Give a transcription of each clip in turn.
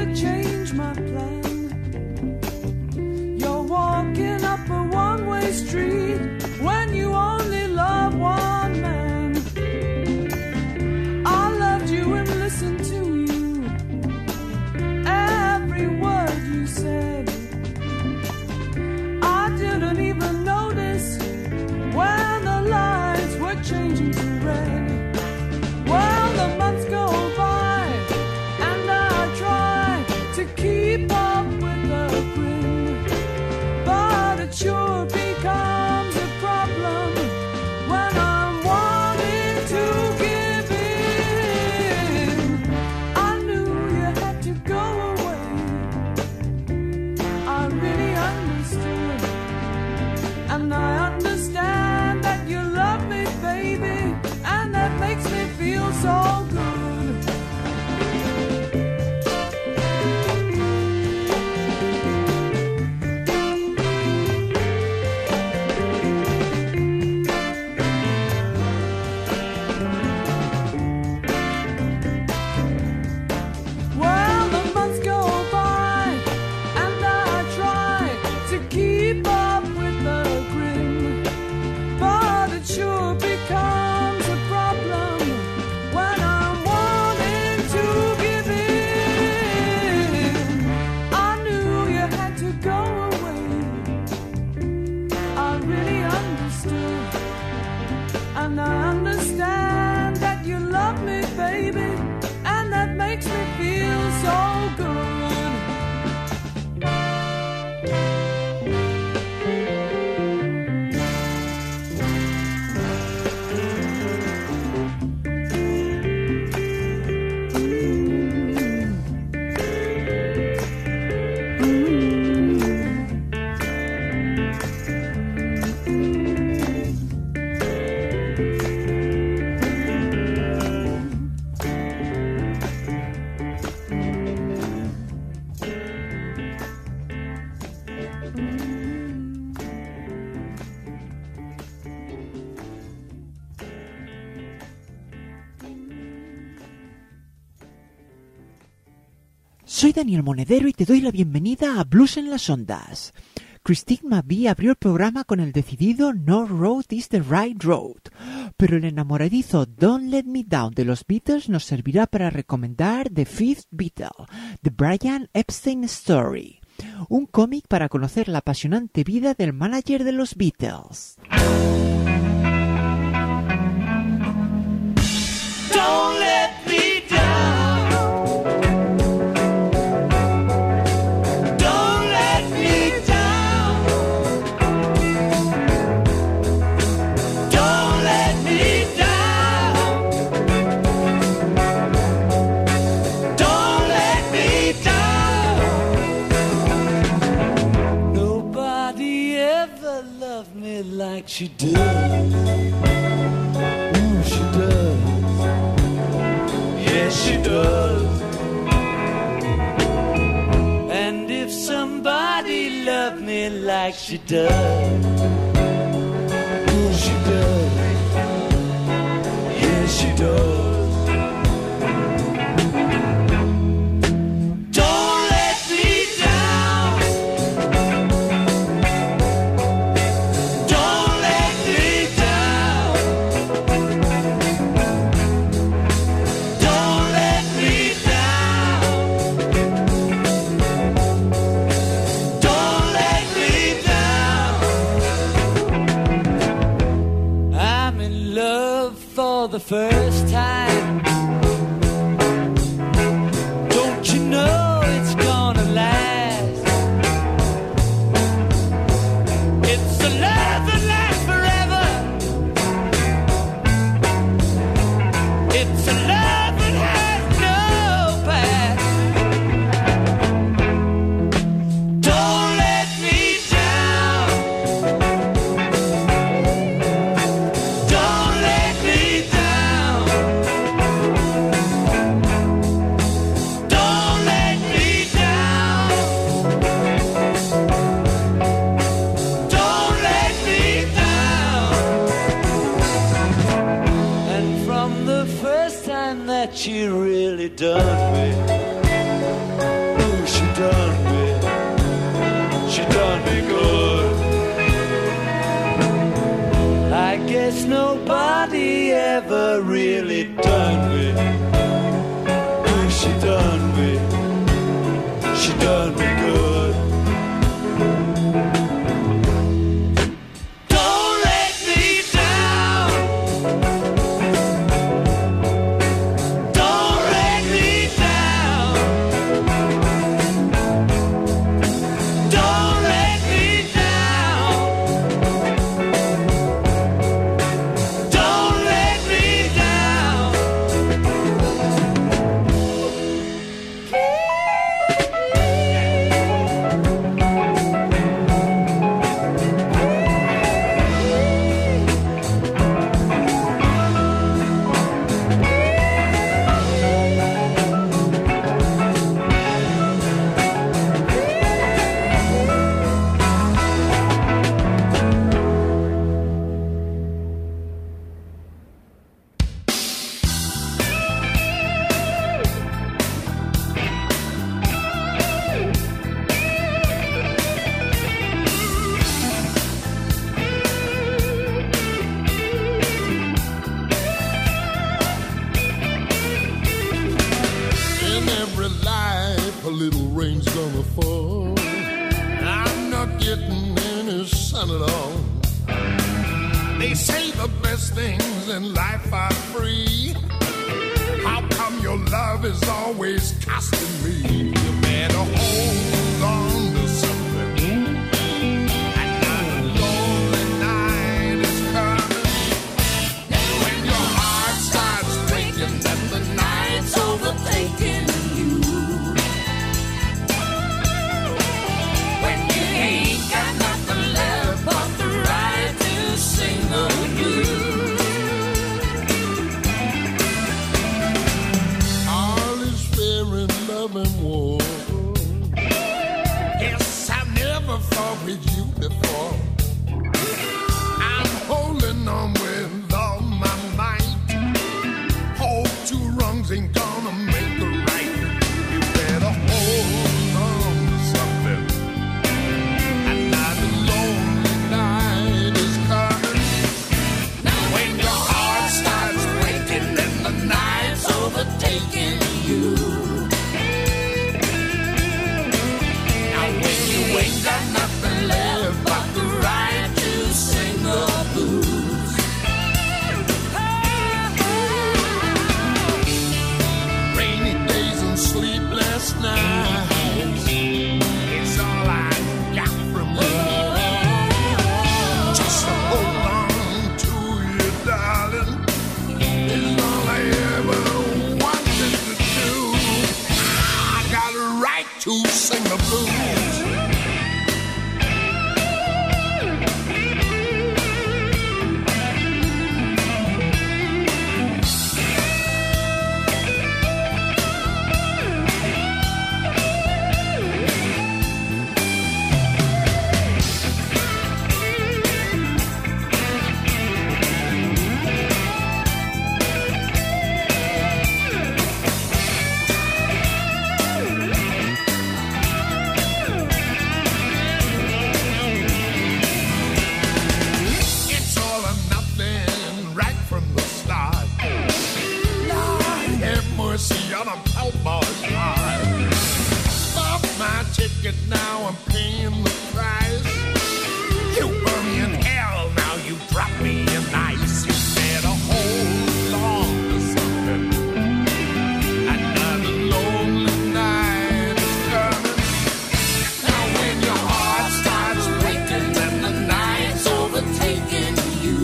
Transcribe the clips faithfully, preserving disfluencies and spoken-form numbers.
to change my plan. You're walking up a one-way street when you only love one man. I loved you and listened to you, every word you said. I didn't even notice when the lights were changing to red. Well, the months go by and I try to keep up with the grin, but it sure becomes a problem when I'm wanting to give in. I knew you had to go away, I really understood, and I understand that you love me, baby, and that makes me feel so good. Well, the months go by and I try to keep up with the grin, but it sure becomes a problem when I'm wanting to give in. I knew you had to go away, I really understood, and I understand that you love me, baby, and that makes me feel so good. Soy Daniel Monedero y te doy la bienvenida a Blues en las Ondas. Christine McVie abrió el programa con el decidido No Road is the Right Road, pero el enamoradizo Don't Let Me Down de los Beatles nos servirá para recomendar The Fifth Beatle, The Brian Epstein Story, un cómic para conocer la apasionante vida del manager de los Beatles. Don't let me down. Don't let me down. Don't let me down. Don't let me down. Nobody ever loved me like she does. Ooh, she does. Yes, she does. And if somebody loved me like she does, oh, she does. Yes, she does. Don't let me down. Don't let me down. Don't let me down. Don't let me down. I'm in love for the first time. Don't you know it's gonna last? It's a love that lasts forever. It's a love that has no past. Don't let me down. Don't let me down. Don't let me down. Don't let me down. And from the first time that you really done me, done with, she done me good. I guess nobody ever really done with, who she done with, she done me good. Don't let me down, don't let me down, don't let me down, don't let me down. In every life, a little rain's gonna fall. I'm not getting any sun at all. They say the best things in life are free. How come your love is always costing me? You better hold on to something. Another lonely night is coming. When your heart starts breaking and the night's overtaking you. When you ain't got nothing left but the right to sing the blues. All is fair in love and war. Yes, I've never fought with you before. I'm holding on with all my might. Hold two wrongs ain't gonna make the right. You better hold on to something. Another lonely night is coming. Now when your heart starts breaking and the night's overtaking you. Now when you ain't got nothing left but the right to sing the blues. Rainy days and sleepless nights. It's all I got from you. Just hold on to you, darling. It's all I ever wanted to do. I got a right to sing the blues. It's all or nothing right from the start. Lord, have mercy on a cowboy's heart. Stop my ticket now, I'm paying the price. You burn me in hell, now you drop me in ice. You better hold on to something. Another lonely night is coming. Now when your heart starts breaking and the night's overtaking you.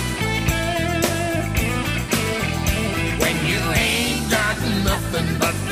When you ain't got nothing but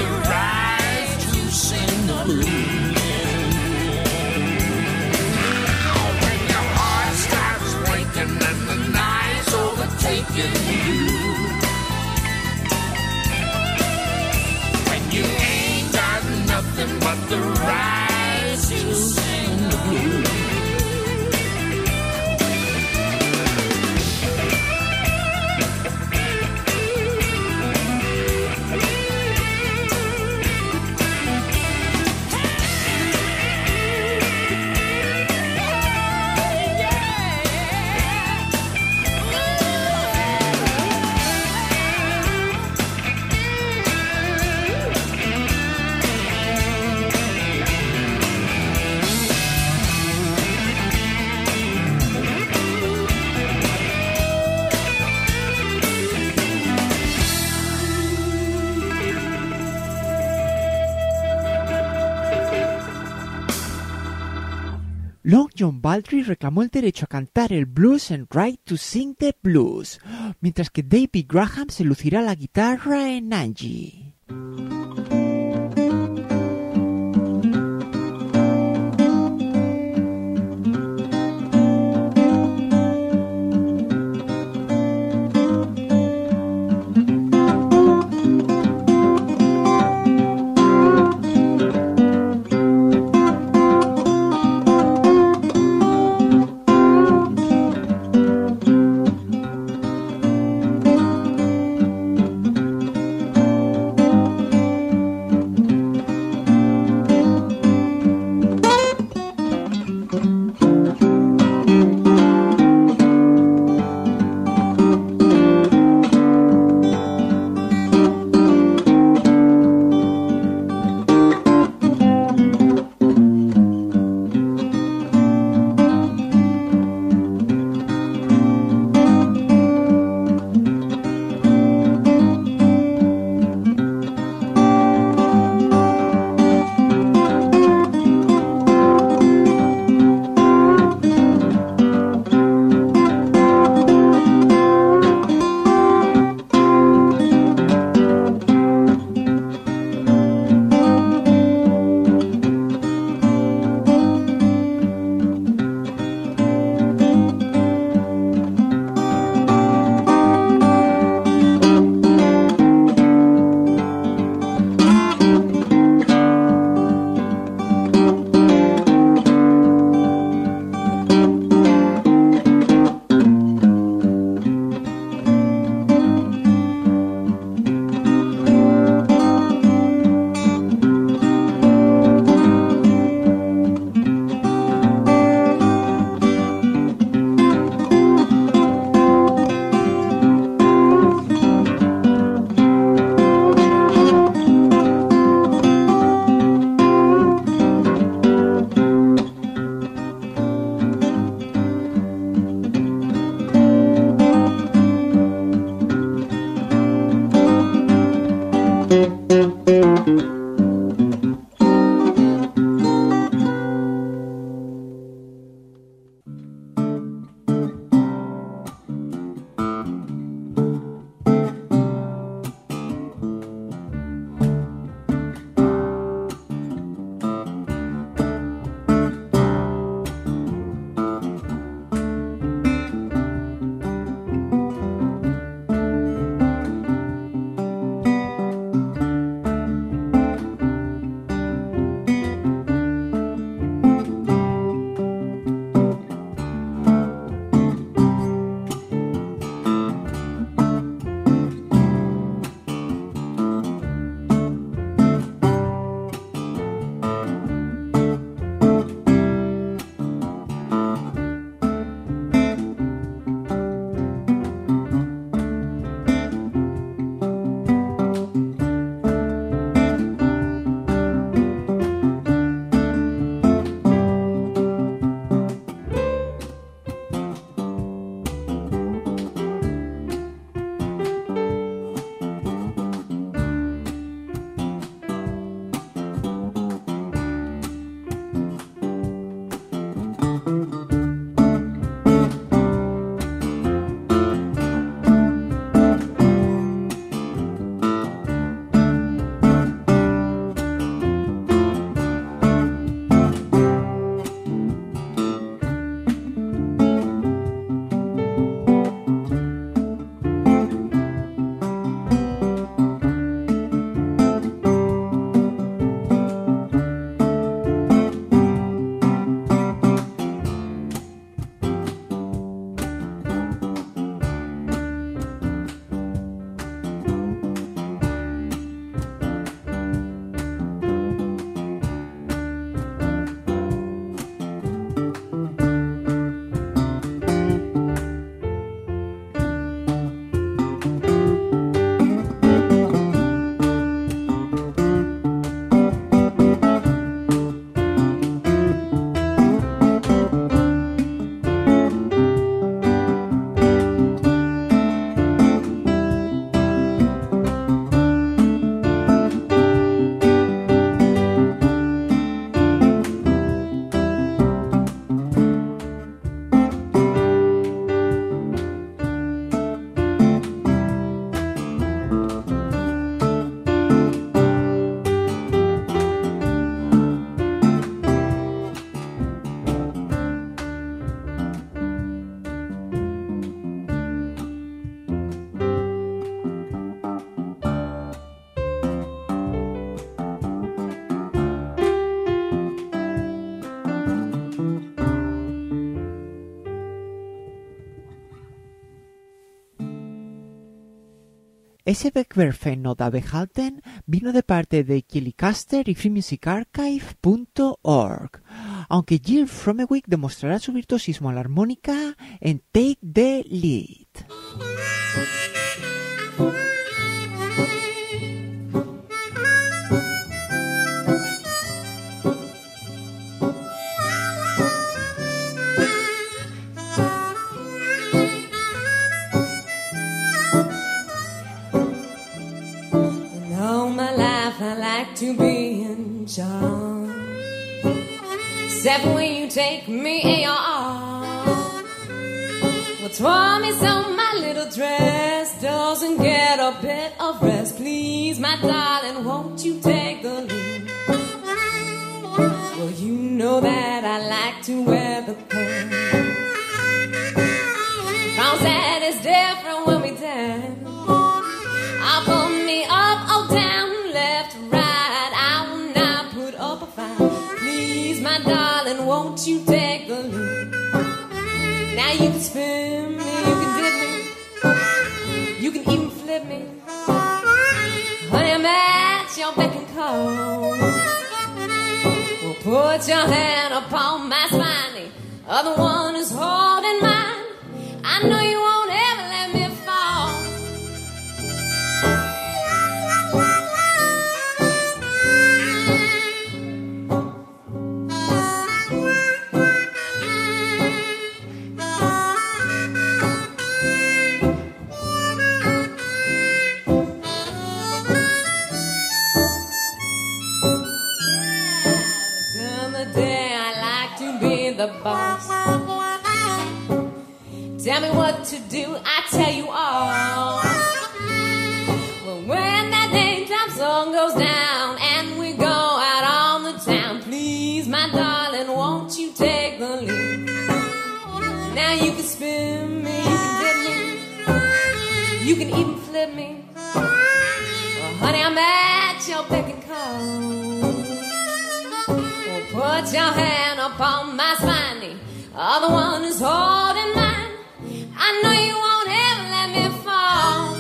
Long John Baldry reclamó el derecho a cantar el blues en Right to Sing the Blues, mientras que David Graham se lucirá la guitarra en Angie. Ese Wegwerfen da behalten vino de parte de Killicaster y free music archive punto org, aunque Jill Fromewick demostrará su virtuosismo a la armónica en Take the Lead. I like to be in charge, except when you take me in your arms. What's wrong is so my little dress doesn't get a bit of rest. Please, my darling, won't you take the lead? Well, you know that I like to wear the pants. Found that it's different when we dance. I'll put me up or down, left, right, I will not put up a fight. Please, my darling, won't you take the lead? Now you can spin me, you can dip me, you can even flip me. Honey, I'm at your beck and call. Well, put your hand upon my spine, the other one is holding mine. I know you won't ever let me fall. The boss. Tell me what to do, I tell you all. Well, when that daytime sun goes down and we go out on the town, please, my darling, won't you take the lead? Now you can spin me, you can dip me, you can even flip me. Well, honey, I'm at your beck and call. Put your hand upon my spine, the other one is holding mine. I know you won't ever let me fall.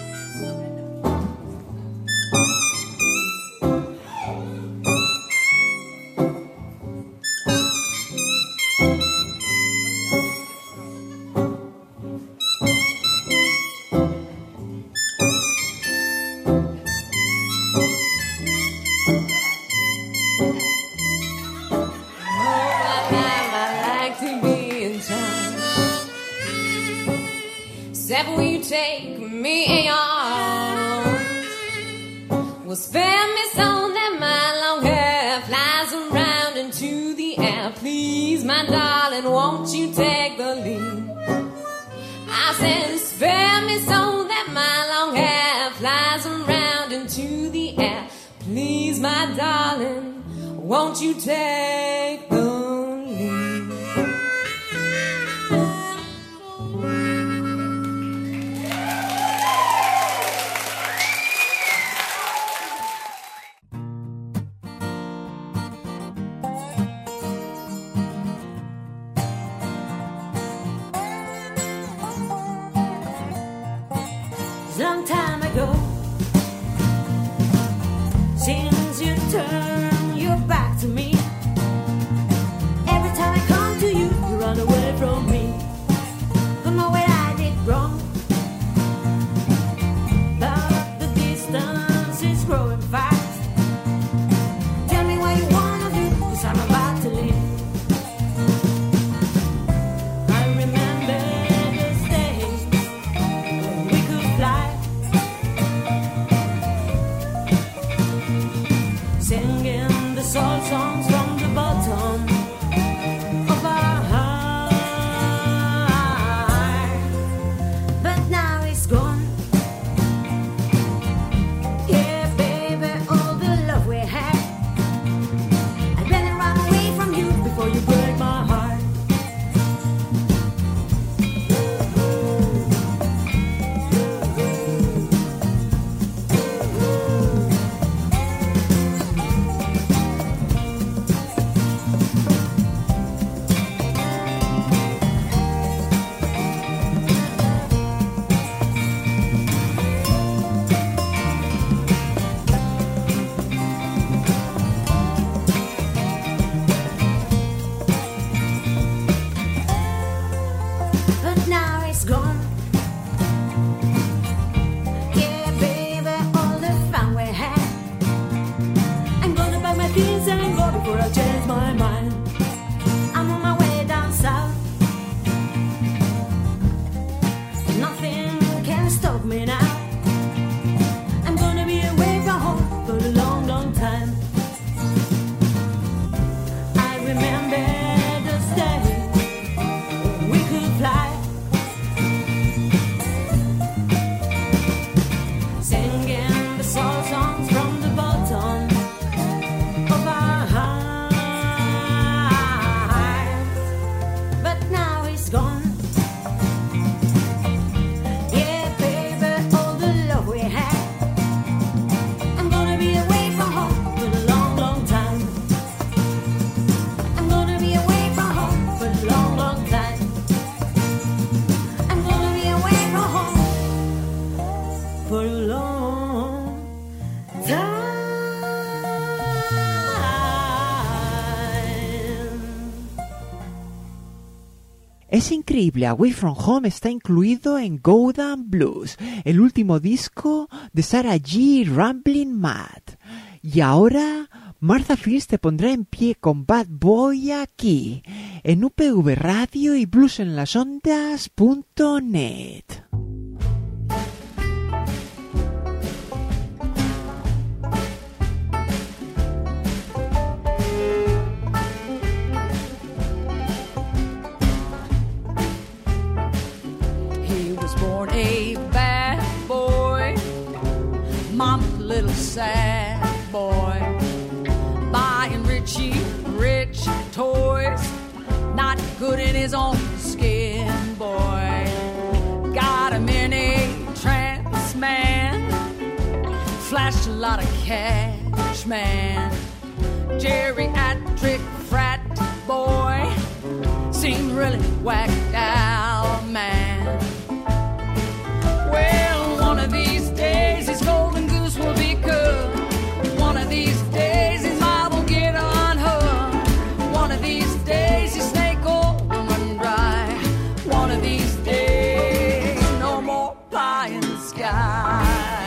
Except when you take me in your arms. Well, spare me so that my long hair flies around into the air. Please, my darling, won't you take the lead? I said, spare me so that my long hair flies around into the air. Please, my darling, won't you take the lead? Long time ago, since you turned your back to me, long time. I remember those days we could fly, singing the soul songs from the bottom of our hearts. But now it's gone. Yeah, baby, all the love we had. I'm gonna be away from home for a long, long time. I'm gonna be away from home for a long, long time. I'm gonna be away from home for a long time. Es increíble, Away From Home está incluido en Golden Blues, el último disco de Sarah G. Ramblin' Mad. Y ahora, Martha Fields te pondrá en pie con Bad Boy aquí, en U P V Radio y bluesenlasondas punto net. He was born a bad boy, mama's little sad boy, buying Richie rich toys, not good in his own skin, boy. Got him in a trance, man, flashed a lot of cash, man. Geriatric frat boy, seemed really whacked out, man. Well, one of these days his golden goose will be cooked. One of these days his mouth will get unhooked. One of these days his snake will run dry. One of these days no more pie in the sky.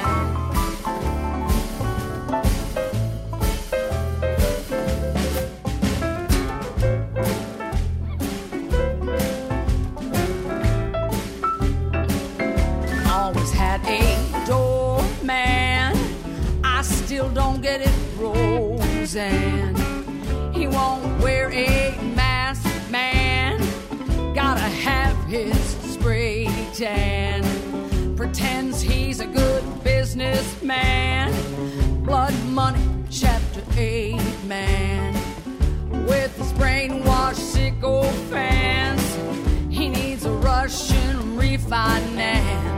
Always had a doorman, I still don't get it, Roseanne. He won't wear a mask, man, gotta have his spray tan. Pretends he's a good businessman, blood money, chapter eight man. With his brainwashed sycophants, he needs a Russian refinance.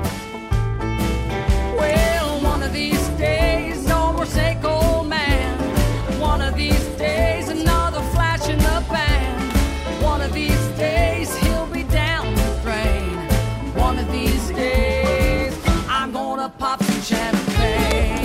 Well, one of these days, no more sake, old man. One of these days, another flash in the pan. One of these days, he'll be down the drain. One of these days, I'm gonna pop some champagne.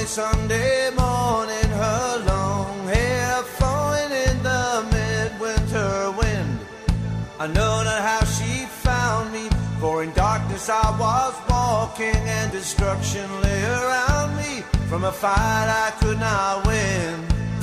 Sunday morning, her long hair flowing in the midwinter wind. I know not how she found me, for in darkness I was walking and destruction lay around me from a fight I could not win.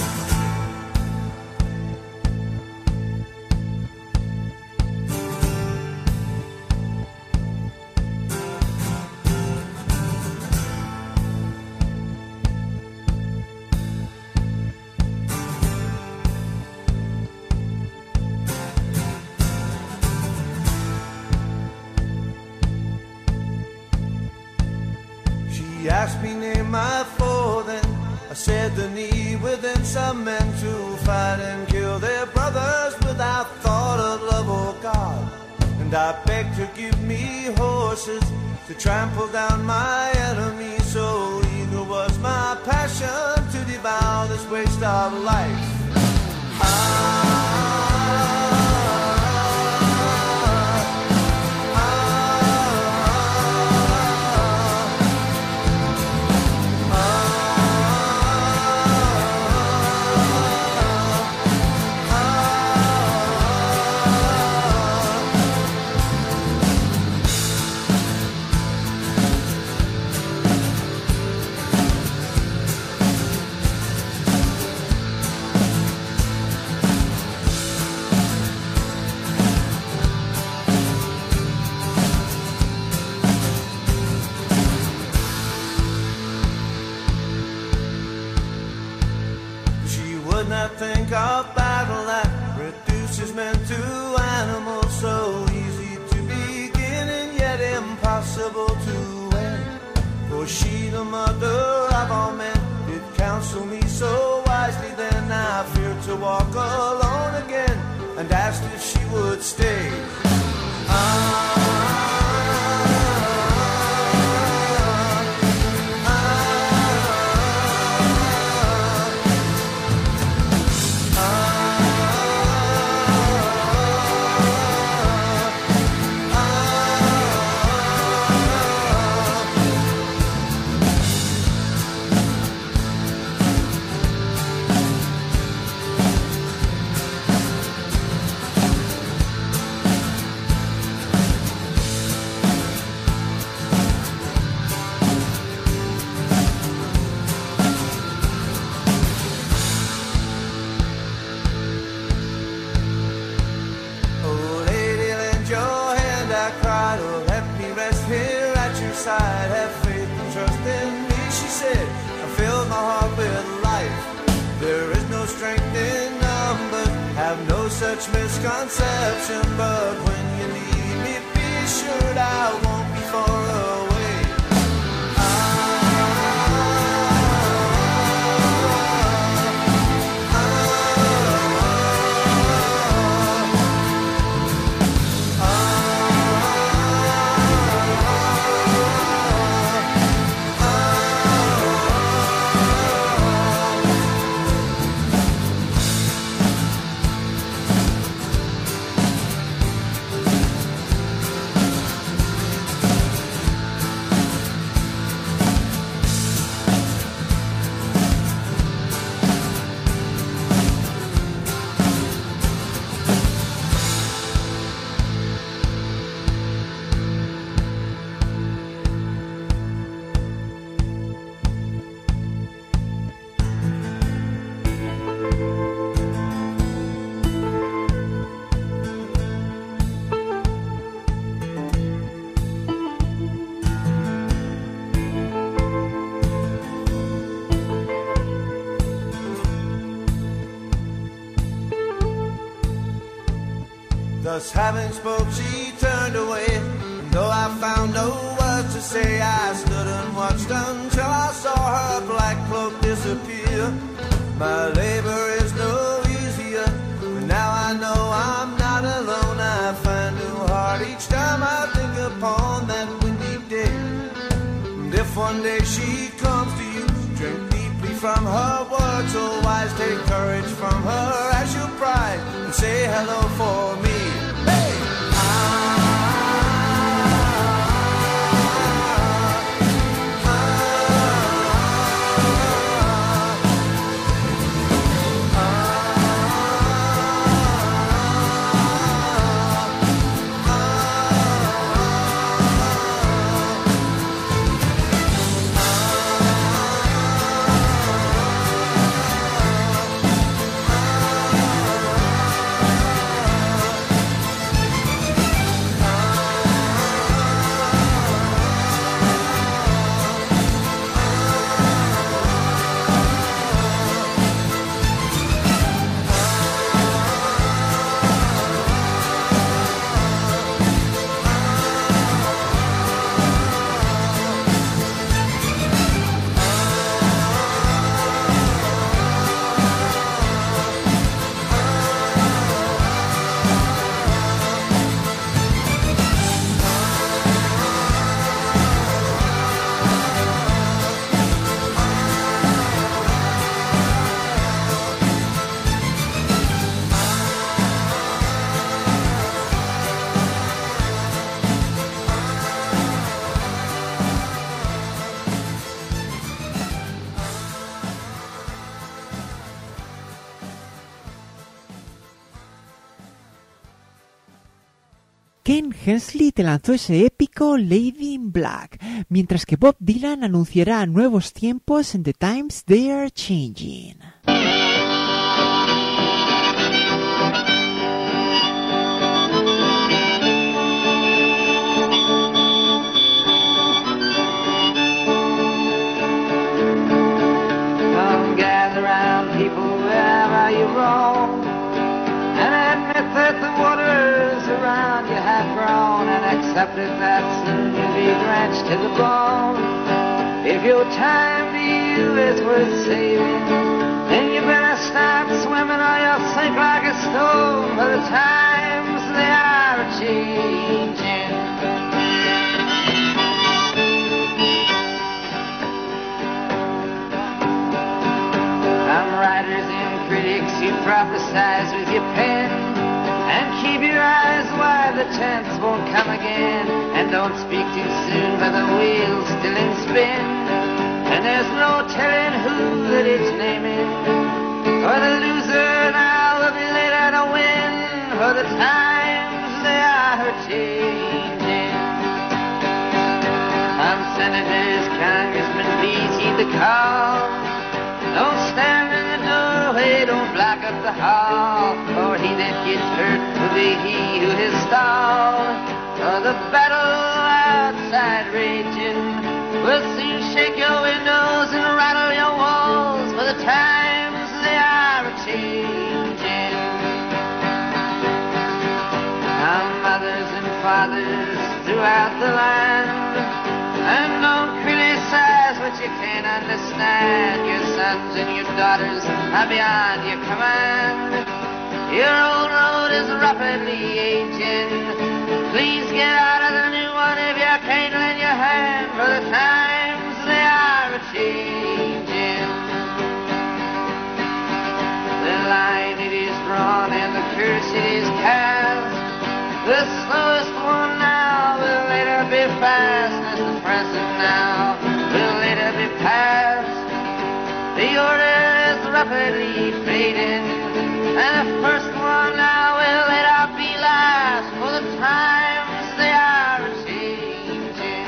She asked me name my foe, then I said the need within some men to fight and kill their brothers without thought of love or God. And I begged to give me horses to trample down my enemies. So eager was my passion to devour this waste of life. I think of battle that reduces men to animals, so easy to begin and yet impossible to end. For she, the mother of all men, did counsel me so wisely. Then I feared to walk alone again and asked if she would stay. Ah, side, have faith and trust in me, she said. I filled my heart with life. There is no strength in numbers, have no such misconception. But when you need me, be sure I won't be far away. Thus having spoke, she turned away, and though I found no words to say, I stood and watched until I saw her black cloak disappear. My labor is no easier, but now I know I'm not alone. I find new heart each time I think upon that windy day. And if one day she comes to you, drink deeply from her words, so wise, take courage from her as you pride, and say hello for me. Hey! Ah, ah, ah. Ken Hensley te lanzó ese épico Lady in Black, mientras que Bob Dylan anunciará nuevos tiempos en The Times They Are Changing. Come gather round, people, wherever you roam, and admit that the waters around you have grown, and accept it that soon you'll be drenched to the bone. If your time to you is worth saving, then you better start swimming or you'll sink like a stone, for the times they are changing. Some writers and critics, you prophesize with your pen, and keep your eyes wide, the chance won't come again. And don't speak too soon, for the wheel's still in spin, and there's no telling who that it's naming. For the loser now will be later to win, for the times they are changing. Some senators, congressmen, please heed the call. Don't stand in the doorway, don't block up the hall, for he that gets hurt will be he who is stalled. For the battle outside raging will soon shake your windows and rattle your walls, for the times they are changing. Our mothers and fathers throughout the land, and don't criticize what you can't understand. Your sons and your daughters are beyond your command. Your old road is rapidly aging. Please get out of the new one if you can't lend your hand, for the times they are changing. The line it is drawn and the curse it is cast. The slowest one now will later be fast, as the present now will later be past. The order is rapidly fading, and the first one now will later be last, for the times they are changing.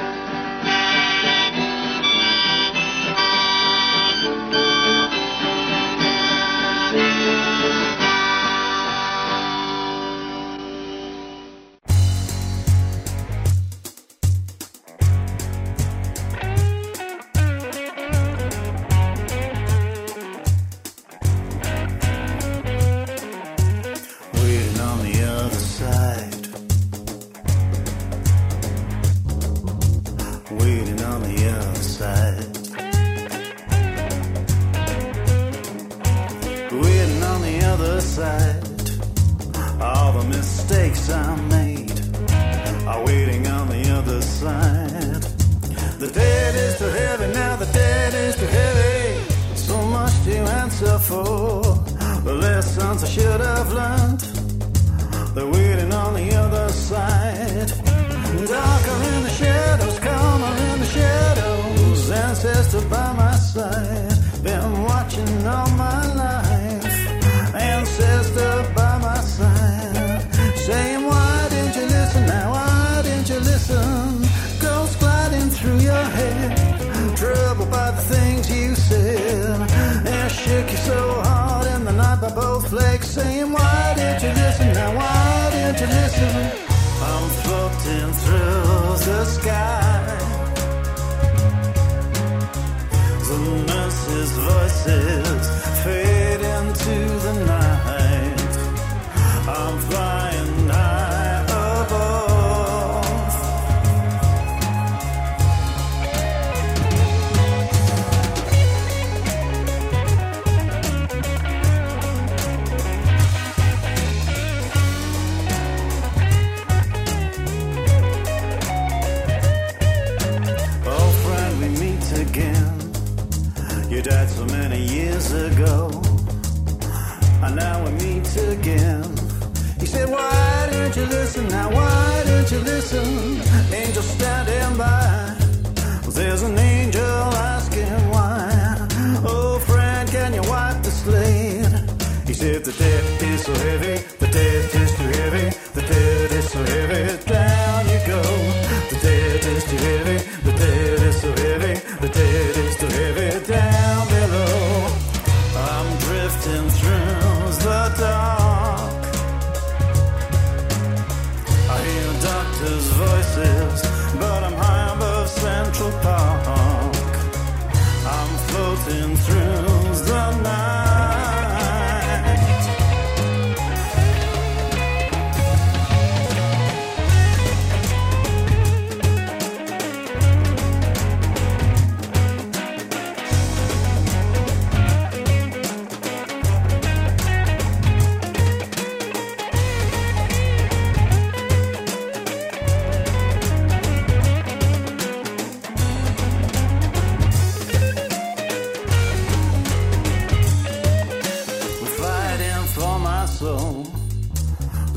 All the mistakes I made are waiting on the other side. The debt is too heavy now, the debt is too heavy. So much to answer for. The lessons I should have learned, they're waiting on the other side. Darker in the shadows, calmer in the shadows. Ancestor by my side, been watching all my life. Ancestor by my side, saying why didn't you listen now, why didn't you listen? Ghosts gliding through your head, troubled by the things you said. And shook you so hard in the night by both legs, saying why didn't you listen now, why didn't you listen? I'm floating through the sky, the nurses' voices fade into the night. I'm flying high above. Oh, friend, we meet again. You died so many years ago, and now we meet again. He said, why didn't you listen now, why didn't you listen? Angel standing by, there's an angel asking why. Oh friend, can you wipe the slate? He said the debt is so heavy, the debt is too heavy, the debt is so heavy,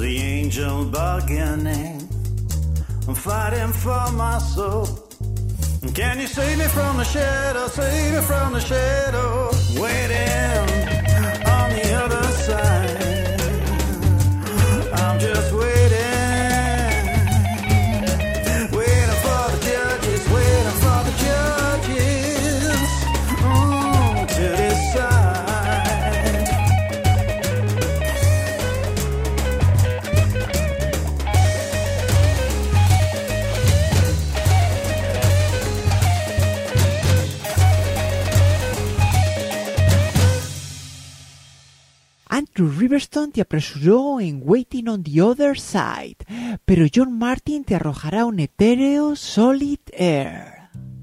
the angel bargaining. I'm fighting for my soul. Can you save me from the shadow, save me from the shadow, waiting on the other side. I'm just waiting, waiting for the judges, waiting for the judges mm, to decide. Andrew Riverston te apresuró en Waiting on the Other Side, pero John Martin te arrojará un etéreo Solid Air.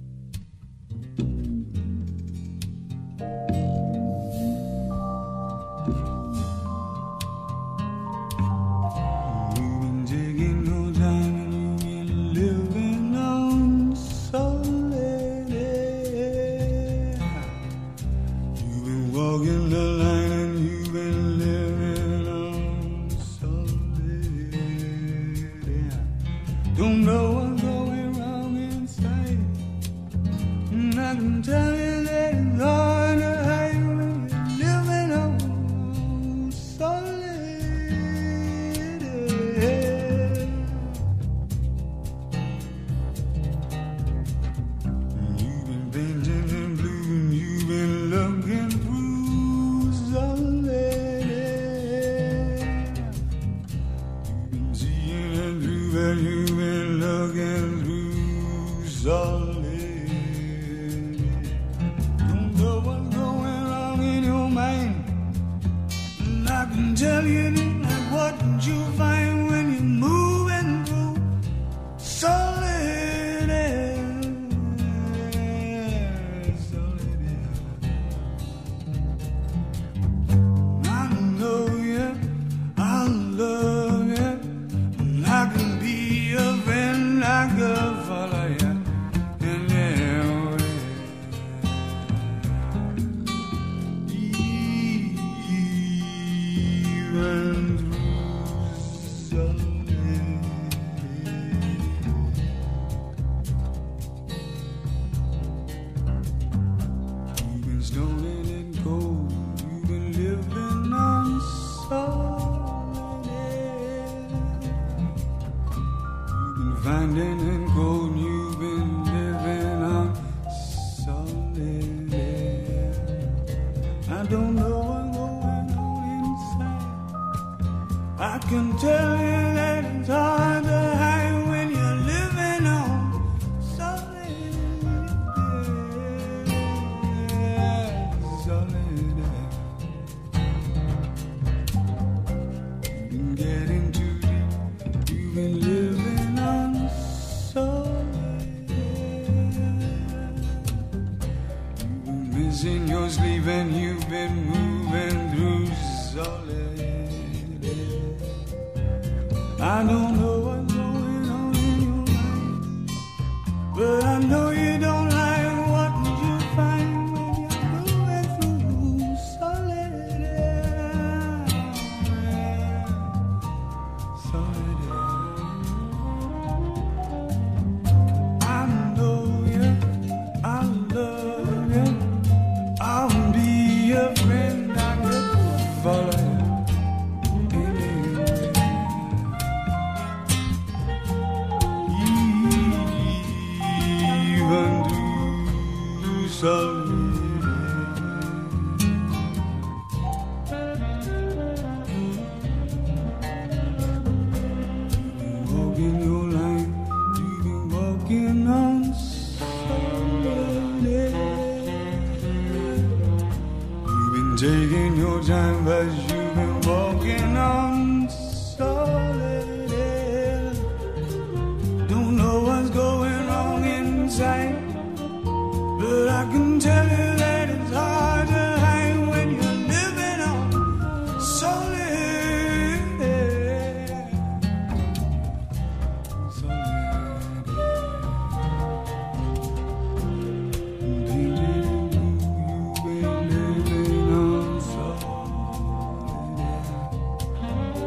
Taking your time, but you've been walking on solid air. Don't know what's going wrong inside, but I can tell you that it's hard to hide when you're living on solid air. Solid air. You've been living on solid air.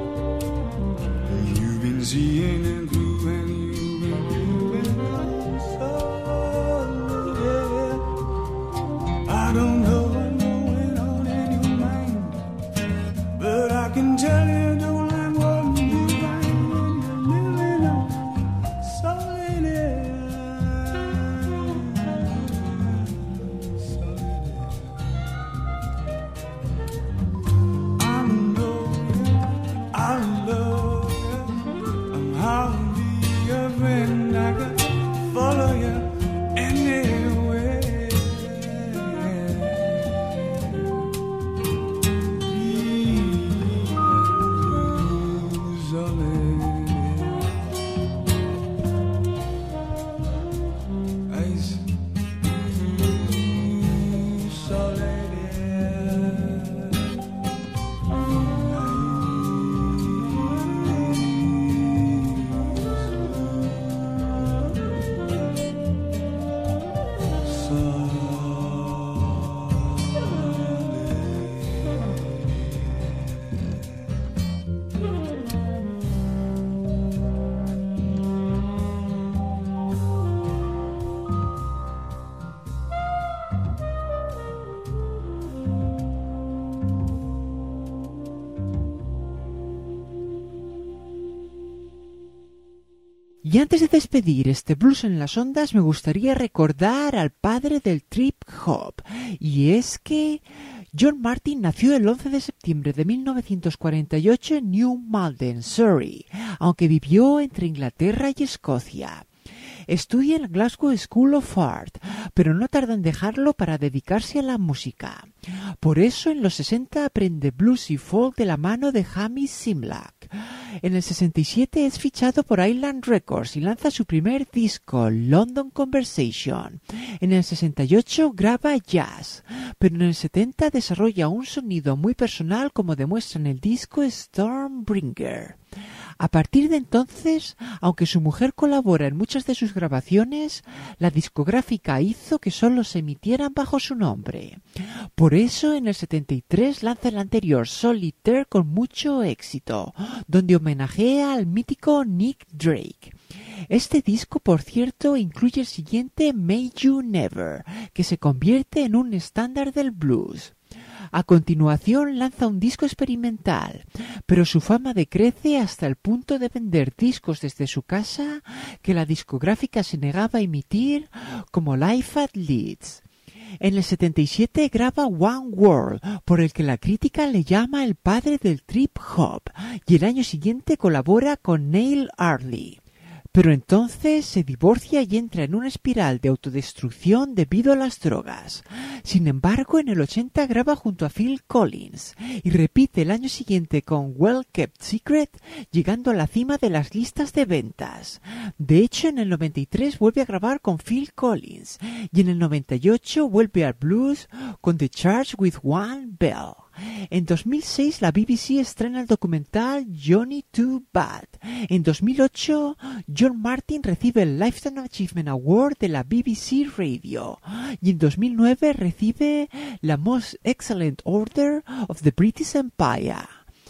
Y antes de despedir este Blues en las Ondas, me gustaría recordar al padre del trip hop. Y es que John Martyn nació el once de septiembre de mil novecientos cuarenta y ocho en New Malden, Surrey, aunque vivió entre Inglaterra y Escocia. Estudia en la Glasgow School of Art, pero no tarda en dejarlo para dedicarse a la música. Por eso en los sesenta aprende blues y folk de la mano de Hammy Simlak. En el sesenta y siete es fichado por Island Records y lanza su primer disco, London Conversation. En el sesenta y ocho graba jazz, pero en el setenta desarrolla un sonido muy personal como demuestra en el disco Stormbringer. A partir de entonces, aunque su mujer colabora en muchas de sus grabaciones, la discográfica hizo que solo se emitieran bajo su nombre. Por eso, en el setenta y tres lanza el anterior Solitaire con mucho éxito, donde homenajea al mítico Nick Drake. Este disco, por cierto, incluye el siguiente May You Never, que se convierte en un estándar del blues. A continuación lanza un disco experimental, pero su fama decrece hasta el punto de vender discos desde su casa que la discográfica se negaba a emitir, como Life at Leeds. En el setenta y siete graba One World, por el que la crítica le llama el padre del trip hop, y el año siguiente colabora con Neil Arley. Pero entonces se divorcia y entra en una espiral de autodestrucción debido a las drogas. Sin embargo, en el ochenta graba junto a Phil Collins y repite el año siguiente con Well Kept Secret, llegando a la cima de las listas de ventas. De hecho, en el noventa y tres vuelve a grabar con Phil Collins y en el noventa y ocho vuelve al blues con The Charge with One Bell. En dos mil seis la B B C estrena el documental Johnny Too Bad. En dos mil ocho John Martyn recibe el Lifetime Achievement Award de la B B C Radio y en dos mil nueve recibe la Most Excellent Order of the British Empire.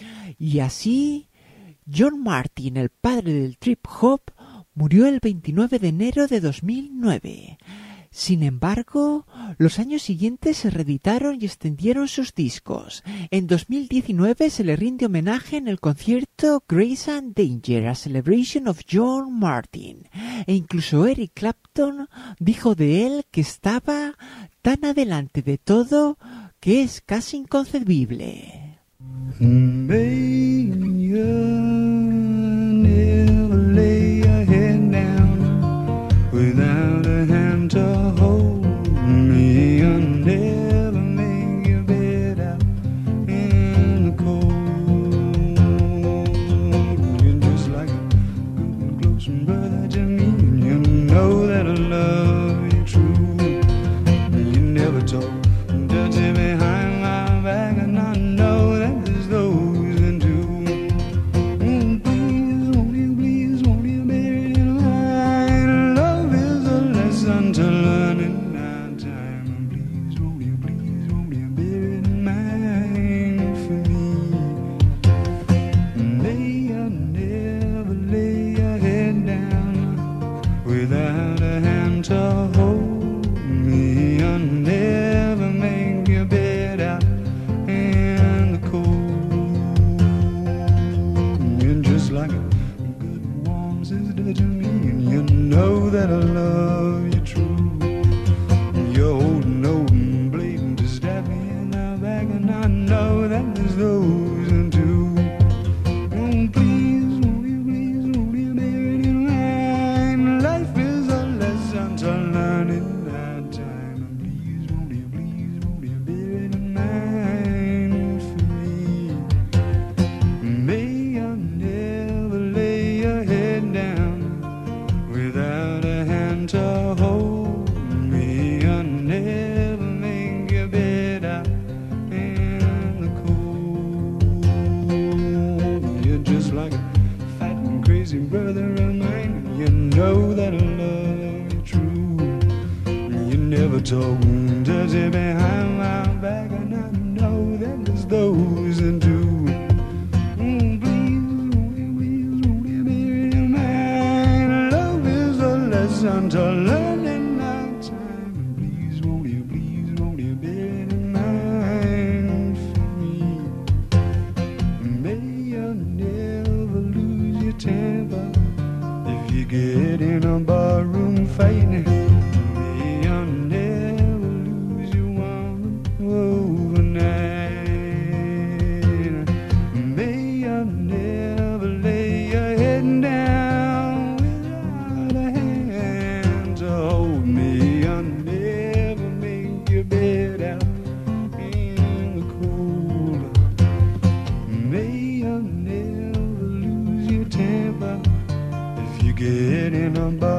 Y así, John Martyn, el padre del trip hop, murió el veintinueve de enero de dos mil nueve. Sin embargo, los años siguientes se reeditaron y extendieron sus discos. En dos mil diecinueve se le rinde homenaje en el concierto Grace and Danger, a celebration of John Martyn. E incluso Eric Clapton dijo de él que estaba tan adelante de todo que es casi inconcebible. May you never lay your head down without a hand to hold me. You'll never make your bed out in the cold. You're just like a good close brother to me. You know that I love you true. You never talk dirty behind my back, and I know that there's those that do. Mm, please, won't you, please, won't you bury it in mine? Love is a lesson to learn in our time. Please, won't you, please, won't you bury it in mine for me? May I never lay your head down without a hand to hold me. I'll never make your bed out in the cold. You're just like a good warm sister to me, and you know that I love you true. You're holding open blade to stab me in the back, and I know that there's those that do. Oh, please, won't you, please, won't you bury it in mine? Life is a lesson to learn in that time. Please, won't you, please, won't you bury it in mine for me? May I never lay your head down without a hand to hold me. I'll never make your bed out in the cold. You're just like a fat and crazy brother of mine, and you know that I love you true. You never talk dirty behind my back, and I know that there's those that do. Mm, please, won't you, please, won't you bury it in mine? Love is a lesson to learn in our time. Please, won't you, please, won't you bury it in mine for me? May you never lose your temper if you get get in a bar.